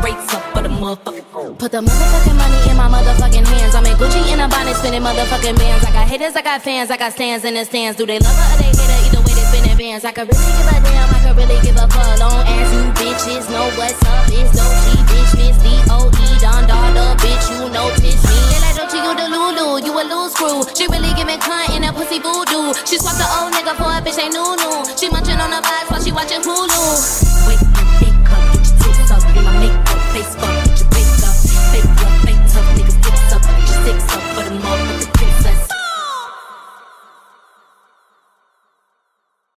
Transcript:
rates up for the motherfucking. Put the motherfucking money in my motherfucking hands. I'm in Gucci in a bonnet, spinning motherfucking bands. I got haters, I got fans, I got stands in the stands. Do they love her or they hate her? Either way they spinning bands. I could really give a damn, I could really give a fuck. Long ass you bitches know what's up. It's Dochi, bitch, Miss D.O.E. Don Dollar, bitch, you know pitch me. They like Dochi, you the Lulu, you a loose screw. She really giving cunt in a pussy voodoo. She swapped the old nigga for a bitch ain't new. She munching on the vibes while she watching Hulu.